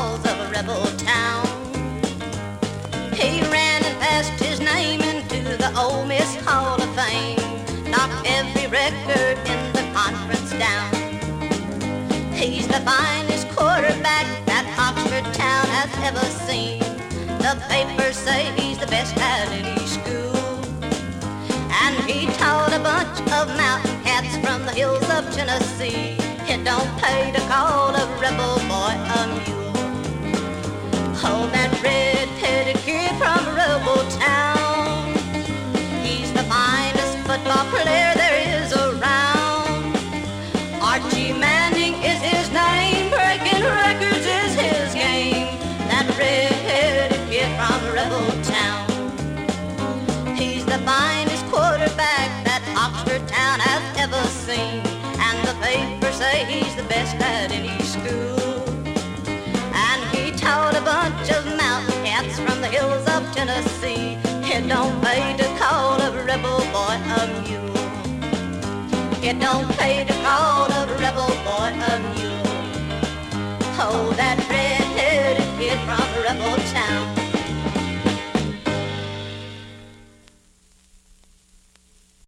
halls of a rebel town. He ran and passed his name into the Ole Miss Hall of Fame, knocked every record in the conference down. He's the finest quarterback that Oxford town has ever seen. The papers say he's the best at any school. And he taught a bunch of mountain cats from the hills of Tennessee. It don't pay to call a rebel boy a mule. Oh, that red-headed kid from a rebel town, he's the finest football player there is around. Archie Manning is his name, breaking records is his game. That red-headed kid from a rebel town, he's the finest quarterback that Oxford town has ever seen. And the papers say he's the best at any school. And he taught a bunch of mountain cats from the hills of Tennessee. It don't pay to call a rebel boy a mule. It don't pay to call a rebel boy a mule. Oh, that red-headed kid from the rebel town.